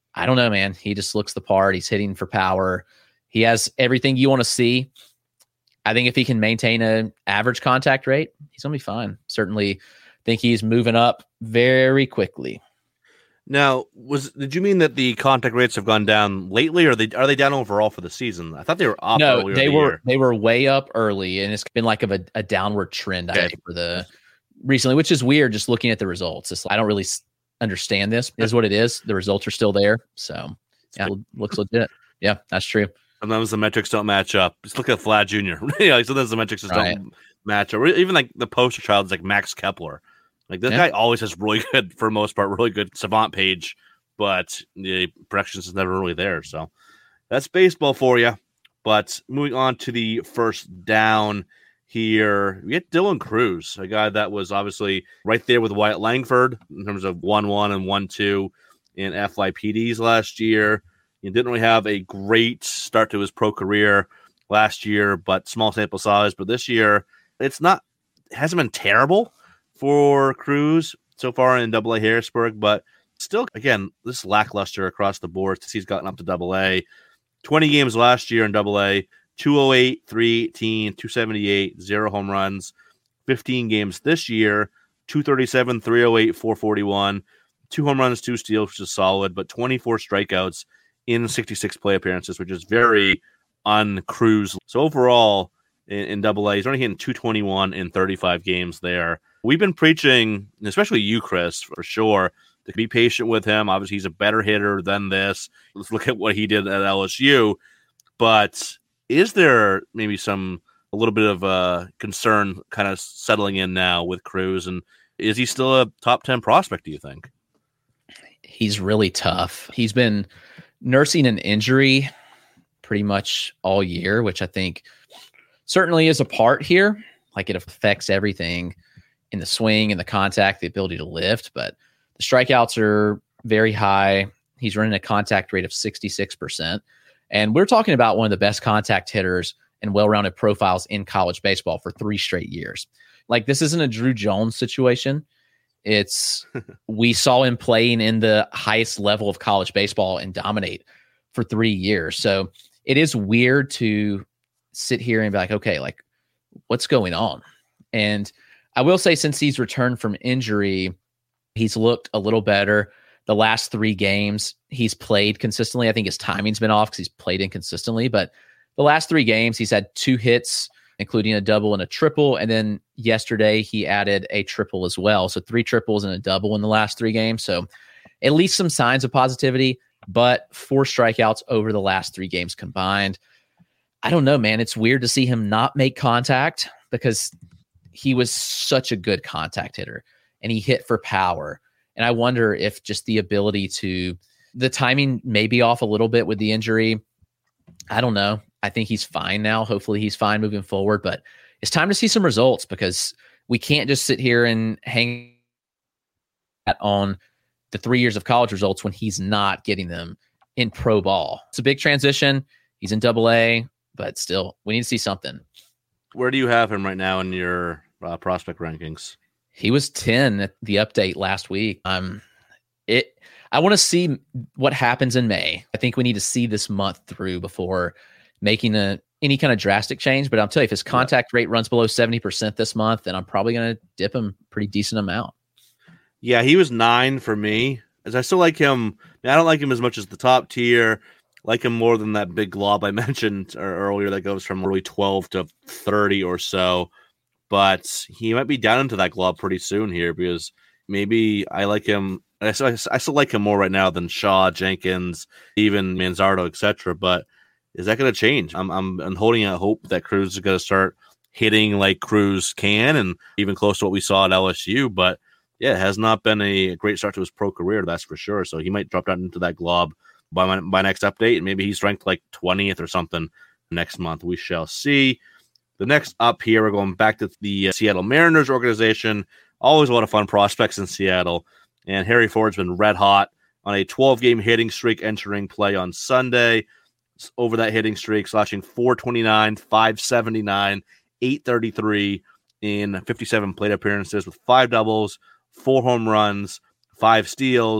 I don't know, man. He just looks the part. He's hitting for power. He has everything you want to see. I think if he can maintain an average contact rate, he's going to be fine. Certainly think he's moving up very quickly. Now, did you mean that the contact rates have gone down lately, or are they down overall for the season? I thought they were up. No, they were way up early, and it's been like a downward trend I think, for the recently, which is weird. Just looking at the results, I don't really understand this. Is what it is. The results are still there, so yeah, it looks legit. Yeah, that's true. Sometimes the metrics don't match up. Just look at Vlad Jr. Sometimes the metrics just don't match up. Even like the poster child is like Max Kepler. Like this guy always has really good, for the most part, really good savant page, but the projections is never really there. So that's baseball for you. But moving on to the first down here, we get Dylan Crews, a guy that was obviously right there with Wyatt Langford in terms of 1-1 and 1-2 in FYPDs last year. He didn't really have a great start to his pro career last year, but small sample size. But this year, it hasn't been terrible for Crews so far in AA Harrisburg, but still, again, this lackluster across the board since he's gotten up to AA. 20 games last year in AA, 208, 318, 278, 0 home runs. 15 games this year, 237, 308, 441, 2 home runs, 2 steals, which is solid, but 24 strikeouts in 66 play appearances, which is very un-Crews. So overall, in AA, he's only hitting 221 in 35 games there. We've been preaching, especially you, Chris, for sure, to be patient with him. Obviously, he's a better hitter than this. Let's look at what he did at LSU. But is there maybe a little bit of concern kind of settling in now with Crews? And is he still a top 10 prospect, do you think? He's really tough. He's been nursing an injury pretty much all year, which I think certainly is a part here. Like, it affects everything in the swing and the contact, the ability to lift, but the strikeouts are very high. He's running a contact rate of 66%. And we're talking about one of the best contact hitters and well-rounded profiles in college baseball for 3 straight years. Like, this isn't a Drew Jones situation. We saw him playing in the highest level of college baseball and dominate for 3 years. So it is weird to sit here and be like, okay, like, what's going on? And I will say, since he's returned from injury, he's looked a little better. The last 3 games he's played consistently. I think his timing's been off because he's played inconsistently, but the last 3 games he's had 2 hits, including a double and a triple. And then yesterday he added a triple as well. So 3 triples and a double in the last 3 games. So at least some signs of positivity, but 4 strikeouts over the last 3 games combined. I don't know, man. It's weird to see him not make contact because he was such a good contact hitter and he hit for power. And I wonder if just the timing may be off a little bit with the injury. I don't know. I think he's fine now. Hopefully he's fine moving forward, but it's time to see some results because we can't just sit here and hang on the 3 years of college results when he's not getting them in pro ball. It's a big transition. He's in AA, but still, we need to see something. Where do you have him right now in your prospect rankings? He was 10 at the update last week. I want to see what happens in May. I think we need to see this month through before making any kind of drastic change. But I'll tell you, if his contact rate runs below 70% this month, then I'm probably going to dip him pretty decent amount. Yeah, he was 9 for me. As I still like him. I don't like him as much as the top tier. Like him more than that big glob I mentioned earlier that goes from really 12 to 30 or so. But he might be down into that glob pretty soon here because maybe I like him. I still like him more right now than Shaw, Jenkins, even Manzardo, etc. But is that going to change? I'm holding out hope that Crews is going to start hitting like Crews can and even close to what we saw at LSU. But yeah, it has not been a great start to his pro career, that's for sure. So he might drop down into that glob by next update, and maybe he's ranked like 20th or something next month. We shall see. The next up here, we're going back to the Seattle Mariners organization. Always a lot of fun prospects in Seattle. And Harry Ford's been red hot on a 12-game hitting streak entering play on Sunday. Over that hitting streak, slashing 429, 579, 833 in 57 plate appearances with 5 doubles, 4 home runs, 5 steals,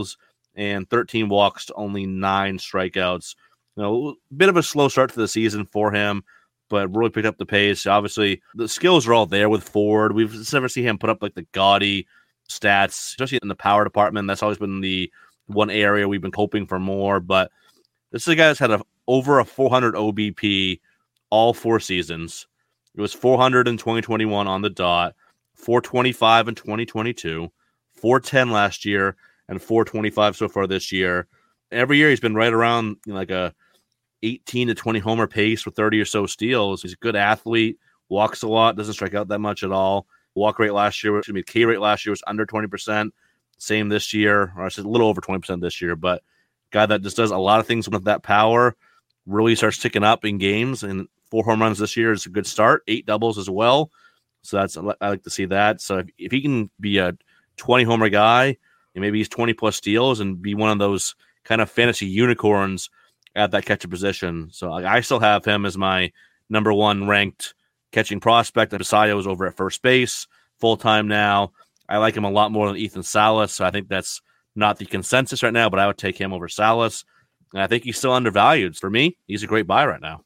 and 13 walks to only 9 strikeouts. A bit of a slow start to the season for him, but really picked up the pace. Obviously, the skills are all there with Ford. We've never seen him put up like the gaudy stats, especially in the power department. That's always been the one area we've been hoping for more. But this is a guy that's had over a 400 OBP all 4 seasons. It was 400 in 2021 on the dot, 425 in 2022, 410 last year, and 425 so far this year. Every year he's been right around like a 18 to 20 homer pace with 30 or so steals. He's a good athlete, walks a lot, doesn't strike out that much at all. K rate last year was under 20%. Same this year, or I said a little over 20% this year. But guy that just does a lot of things with that power, really starts ticking up in games. And 4 home runs this year is a good start. 8 doubles as well. So I like to see that. So if he can be a 20 homer guy, and maybe he's 20 plus steals and be one of those kind of fantasy unicorns at that catcher position. So I still have him as my number 1 ranked catching prospect. Basayo is over at first base full time now. I like him a lot more than Ethan Salas. So I think that's not the consensus right now, but I would take him over Salas. And I think he's still undervalued. For me, he's a great buy right now.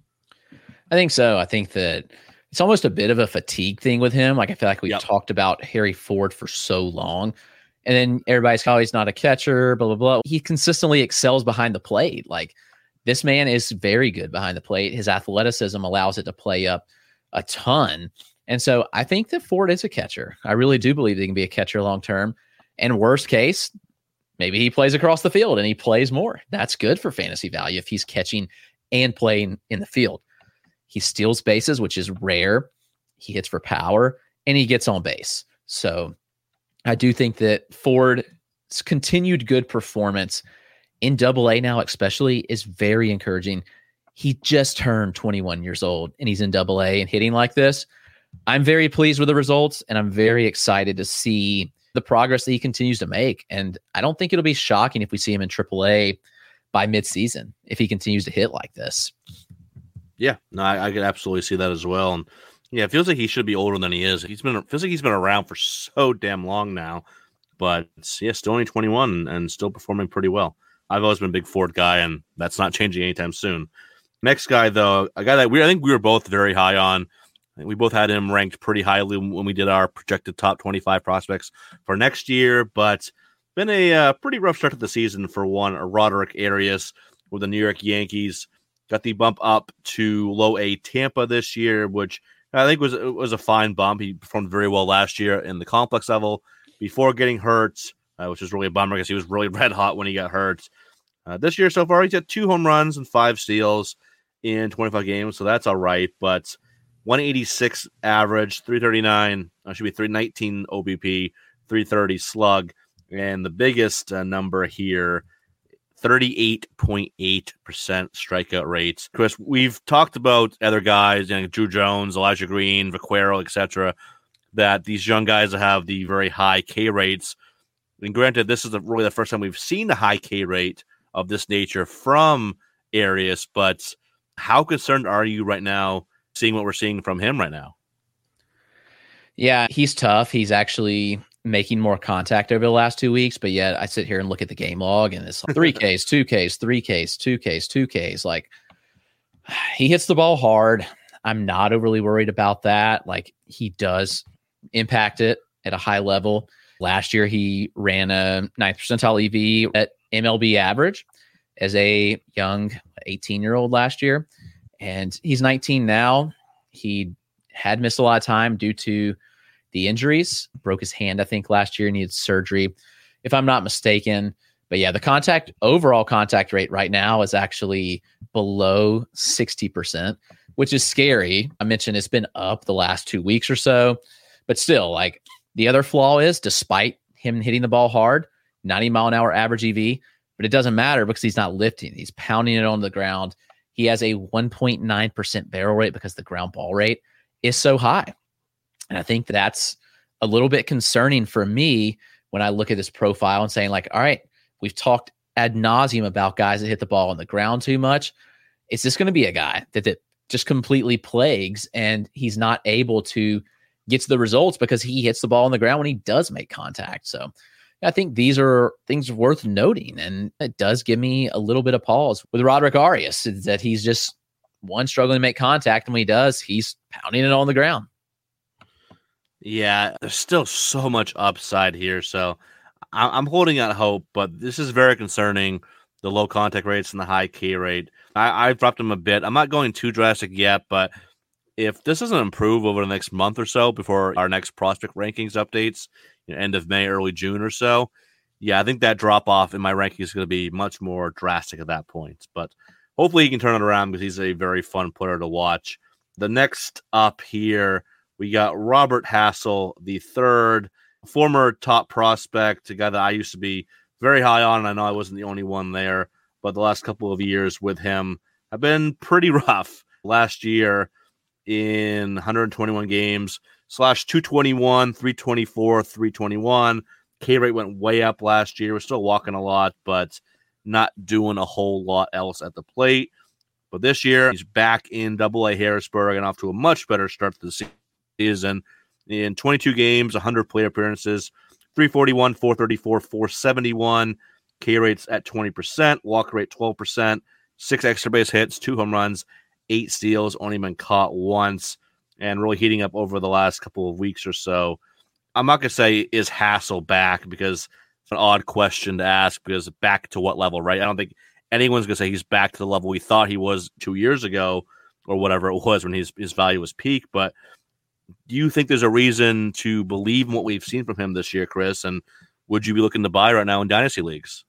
I think so. I think that it's almost a bit of a fatigue thing with him. Like I feel like we've talked about Harry Ford for so long. And then everybody's, oh, he's not a catcher, blah, blah, blah. He consistently excels behind the plate. Like this man is very good behind the plate. His athleticism allows it to play up a ton. And so I think that Ford is a catcher. I really do believe he can be a catcher long-term. And worst case, maybe he plays across the field and he plays more. That's good for fantasy value if he's catching and playing in the field. He steals bases, which is rare. He hits for power and he gets on base. So I do think that Ford's continued good performance in Double-A now especially is very encouraging. He just turned 21 years old and he's in Double-A and hitting like this. I'm very pleased with the results and I'm very excited to see the progress that he continues to make. And I don't think it'll be shocking if we see him in Triple-A by midseason if he continues to hit like this. Yeah, no, I could absolutely see that as well. And yeah, it feels like he should be older than he is. Feels like he's been around for so damn long now, but yeah, still only 21 and still performing pretty well. I've always been a big Ford guy, and that's not changing anytime soon. Next guy, though, a guy that I think we were both very high on. We both had him ranked pretty highly when we did our projected top 25 prospects for next year, but been a pretty rough start to the season for one, Roderick Arias with the New York Yankees. Got the bump up to low A Tampa this year, which I think was a fine bump. He performed very well last year in the complex level before getting hurt, which was really a bummer because he was really red hot when he got hurt. This year so far, he's got 2 home runs and 5 steals in 25 games, so that's all right. But 186 average, 339, should be 319 OBP, 330 slug, and the biggest number here, 38.8% strikeout rates. Chris, we've talked about other guys, Drew Jones, Elijah Green, Vaquero, etc., that these young guys have the very high K rates. And granted, this is really the first time we've seen a high K rate of this nature from Arias, but how concerned are you right now seeing what we're seeing from him right now? Yeah, he's tough. He's actually making more contact over the last 2 weeks, but yet I sit here and look at the game log and it's 3 Ks, 2 Ks, 3 Ks, 2 Ks, 2 Ks. Like he hits the ball hard. I'm not overly worried about that. Like he does impact it at a high level. Last year, he ran a 9th percentile EV at MLB average as a young 18-year-old last year. And he's 19 now. He had missed a lot of time due to the injuries, broke his hand, I think, last year, needed surgery, if I'm not mistaken. But yeah, the overall contact rate right now is actually below 60%, which is scary. I mentioned it's been up the last 2 weeks or so, but still, like the other flaw is despite him hitting the ball hard, 90 mile an hour average EV, but it doesn't matter because he's not lifting. He's pounding it on the ground. He has a 1.9% barrel rate because the ground ball rate is so high. And I think that's a little bit concerning for me when I look at this profile and saying like, all right, we've talked ad nauseum about guys that hit the ball on the ground too much. Is this going to be a guy that just completely plagues and he's not able to get to the results because he hits the ball on the ground when he does make contact? So I think these are things worth noting. And it does give me a little bit of pause with Roderick Arias, is that he's just struggling to make contact. And when he does, he's pounding it on the ground. Yeah, there's still so much upside here. So I'm holding out hope, but this is very concerning. The low contact rates and the high K rate. I've dropped him a bit. I'm not going too drastic yet, but if this doesn't improve over the next month or so before our next prospect rankings updates, end of May, early June or so, yeah, I think that drop off in my ranking is going to be much more drastic at that point. But hopefully he can turn it around because he's a very fun player to watch. The next up here, we got Robert Hassell, the third, former top prospect, a guy that I used to be very high on, and I know I wasn't the only one there, but the last couple of years with him have been pretty rough. Last year in 121 games, /221, 324, 321. K rate went way up last year. We're still walking a lot, but not doing a whole lot else at the plate. But this year, he's back in AA Harrisburg and off to a much better start to the season. In 22 games, 100 plate appearances, 341, 434, 471. K rates at 20%, walk rate 12%, 6 extra base hits, 2 home runs, 8 steals, only been caught once, and really heating up over the last couple of weeks or so. I'm not going to say is Hassell back because it's an odd question to ask because back to what level, right? I don't think anyone's going to say he's back to the level we thought he was 2 years ago or whatever it was when his value was peak. But do you think there's a reason to believe in what we've seen from him this year, Chris? And would you be looking to buy right now in dynasty leagues?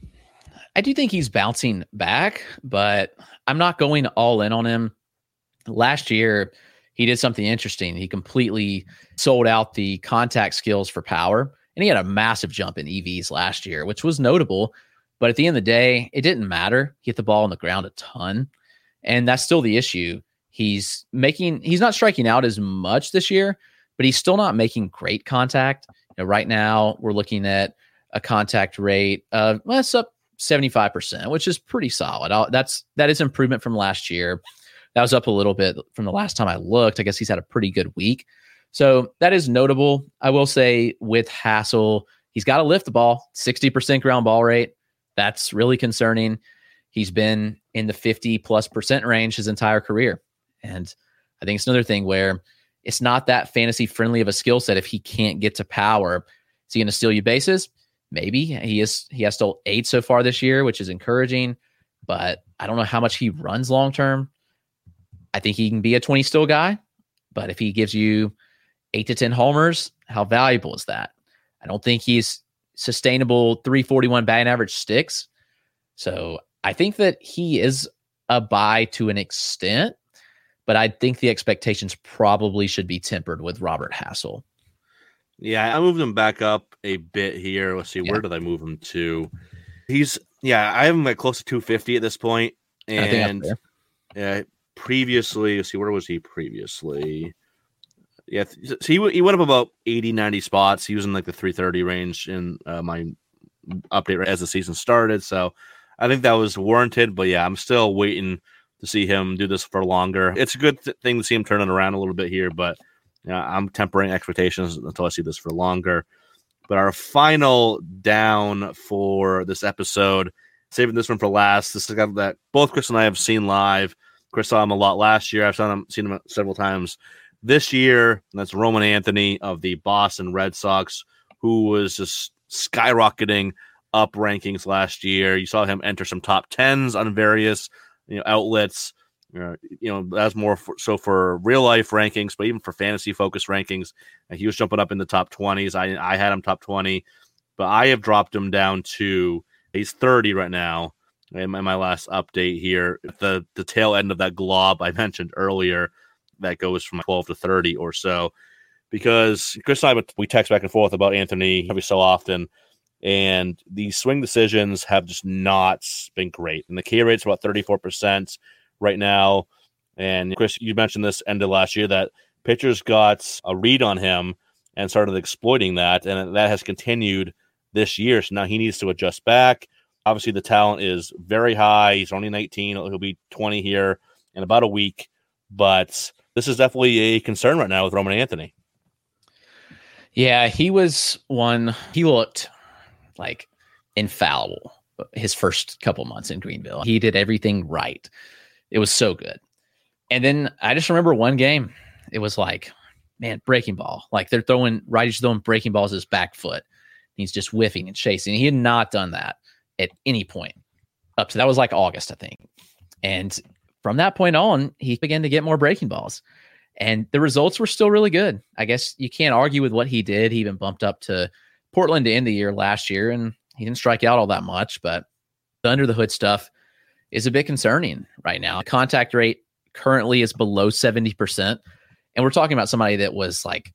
I do think he's bouncing back, but I'm not going all in on him. Last year, he did something interesting. He completely sold out the contact skills for power, and he had a massive jump in EVs last year, which was notable. But at the end of the day, it didn't matter. He hit the ball on the ground a ton, and that's still the issue. He's not striking out as much this year, but he's still not making great contact. Right now, we're looking at a contact rate of it's up 75%, which is pretty solid. That is improvement from last year. That was up a little bit from the last time I looked. I guess he's had a pretty good week. So that is notable. I will say with Hassell, he's got to lift the ball, 60% ground ball rate. That's really concerning. He's been in the 50+% range his entire career. And I think it's another thing where it's not that fantasy friendly of a skill set. If he can't get to power, is he going to steal you bases? Maybe. He has stole 8 so far this year, which is encouraging, but I don't know how much he runs long-term. I think he can be a 20 steal guy, but if he gives you 8 to 10 homers, how valuable is that? I don't think he's sustainable 341 batting average sticks. So I think that he is a buy to an extent, but I think the expectations probably should be tempered with Robert Hassell. Yeah, I moved him back up a bit here. Let's see, where did I move him to? I have him at close to 250 at this point. And previously, let's see, where was he previously? Yeah, so he went up about 80, 90 spots. He was in like the 330 range in my update as the season started. So I think that was warranted. But yeah, I'm still waiting to see him do this for longer. It's a good thing to see him turning around a little bit here, but I'm tempering expectations until I see this for longer. But our final down for this episode, saving this one for last. This is a guy that both Chris and I have seen live. Chris saw him a lot last year. I've seen him several times this year. And that's Roman Anthony of the Boston Red Sox, who was just skyrocketing up rankings last year. You saw him enter some top 10s on various outlets. That's more so for real life rankings, but even for fantasy focused rankings, he was jumping up in the top 20s. I had him top 20, but I have dropped him down to he's 30 right now. In my last update here, the tail end of that glob I mentioned earlier, that goes from 12 to 30 or so, because Chris and I, we text back and forth about Anthony every so often, and the swing decisions have just not been great. And the K rate's about 34% right now. And Chris, you mentioned this end of last year that pitchers got a read on him and started exploiting that, and that has continued this year. So now he needs to adjust back. Obviously, the talent is very high. He's only 19. He'll be 20 here in about a week. But this is definitely a concern right now with Roman Anthony. Yeah, he was one. He looked like infallible his first couple months in Greenville. He did everything right. It was so good. And then I just remember one game. It was like, man, breaking ball. Like Righty's throwing breaking balls his back foot. He's just whiffing and chasing. He had not done that at any point up to that was like August, I think. And from that point on, he began to get more breaking balls. And the results were still really good. I guess you can't argue with what he did. He even bumped up to Portland to end the year last year, and he didn't strike out all that much. But the under the hood stuff is a bit concerning right now. The contact rate currently is below 70%. And we're talking about somebody that was like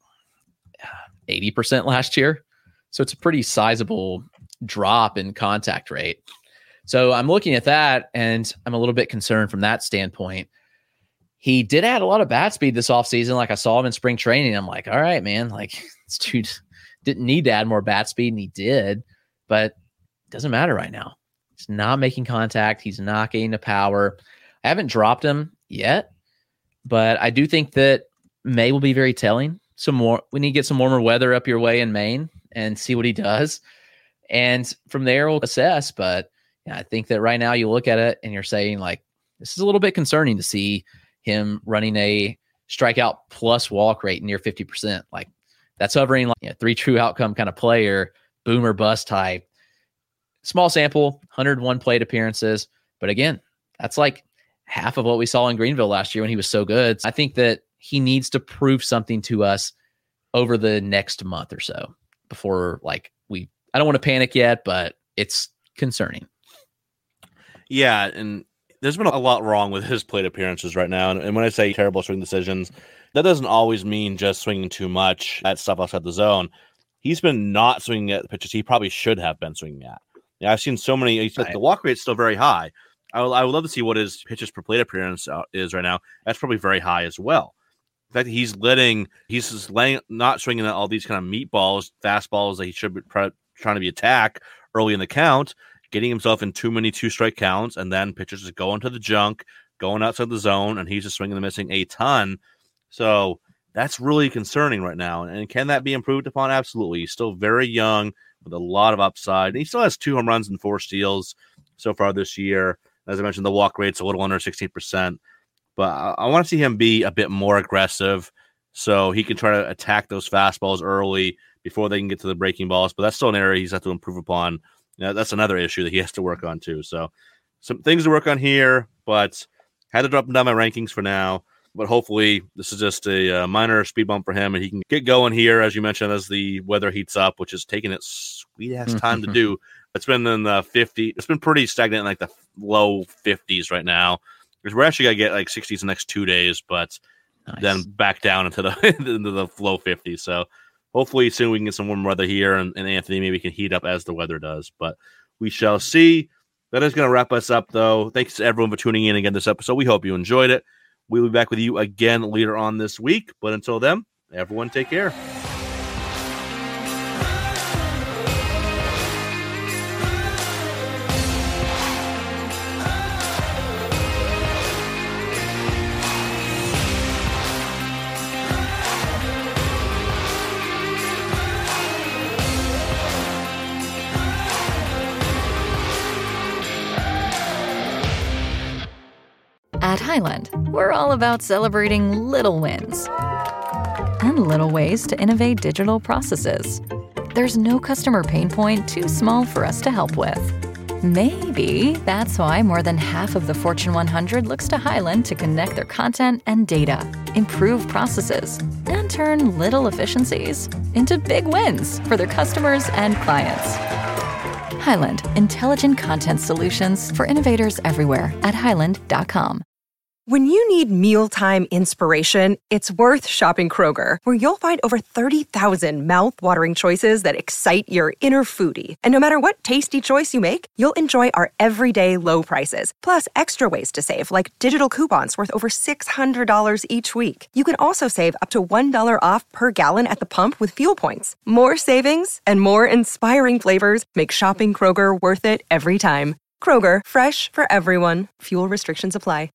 80% last year. So it's a pretty sizable drop in contact rate. So I'm looking at that, and I'm a little bit concerned from that standpoint. He did add a lot of bat speed this offseason. Like I saw him in spring training. I'm like, all right, man, like this dude didn't need to add more bat speed, and he did, but it doesn't matter right now. He's not making contact. He's not getting the power. I haven't dropped him yet, but I do think that May will be very telling. We need to get some warmer weather up your way in Maine and see what he does. And from there, we'll assess. But yeah, I think that right now you look at it and you're saying, like, this is a little bit concerning to see him running a strikeout plus walk rate near 50%. Like, that's hovering like 3 true outcome kind of player, boom or bust type. Small sample, 101 plate appearances. But again, that's like half of what we saw in Greenville last year when he was so good. I think that he needs to prove something to us over the next month or so before I don't want to panic yet, but it's concerning. Yeah, and there's been a lot wrong with his plate appearances right now. And when I say terrible swing decisions, that doesn't always mean just swinging too much at stuff outside the zone. He's been not swinging at pitches he probably should have been swinging at. Yeah, I've seen so many. Right. The walk rate's still very high. I would love to see what his pitches per plate appearance is right now. That's probably very high as well. In fact, he's just not swinging at all these kind of meatballs, fastballs that he should be trying to be attacked early in the count, getting himself in too many 2-strike counts, and then pitchers just going to the junk, going outside the zone, and he's just swinging and missing a ton. So that's really concerning right now. And can that be improved upon? Absolutely. He's still very young with a lot of upside. And he still has 2 home runs and 4 steals so far this year. As I mentioned, the walk rate's a little under 16%. But I want to see him be a bit more aggressive so he can try to attack those fastballs early before they can get to the breaking balls. But that's still an area he's got to improve upon. That's another issue that he has to work on too. So some things to work on here, but had to drop him down my rankings for now. But hopefully this is just a minor speed bump for him, and he can get going here, as you mentioned, as the weather heats up, which is taking its sweet-ass time to do. It's been in the 50. It's been pretty stagnant in like the low 50s right now. We're actually going to get like 60s the next 2 days, but then back down into the low 50s. So hopefully soon we can get some warm weather here, and Anthony maybe can heat up as the weather does. But we shall see. That is going to wrap us up, though. Thanks to everyone for tuning in again this episode. We hope you enjoyed it. We'll be back with you again later on this week. But until then, everyone take care. At Highland, we're all about celebrating little wins and little ways to innovate digital processes. There's no customer pain point too small for us to help with. Maybe that's why more than half of the Fortune 100 looks to Highland to connect their content and data, improve processes, and turn little efficiencies into big wins for their customers and clients. Highland, intelligent content solutions for innovators everywhere at highland.com. When you need mealtime inspiration, it's worth shopping Kroger, where you'll find over 30,000 mouth-watering choices that excite your inner foodie. And no matter what tasty choice you make, you'll enjoy our everyday low prices, plus extra ways to save, like digital coupons worth over $600 each week. You can also save up to $1 off per gallon at the pump with fuel points. More savings and more inspiring flavors make shopping Kroger worth it every time. Kroger, fresh for everyone. Fuel restrictions apply.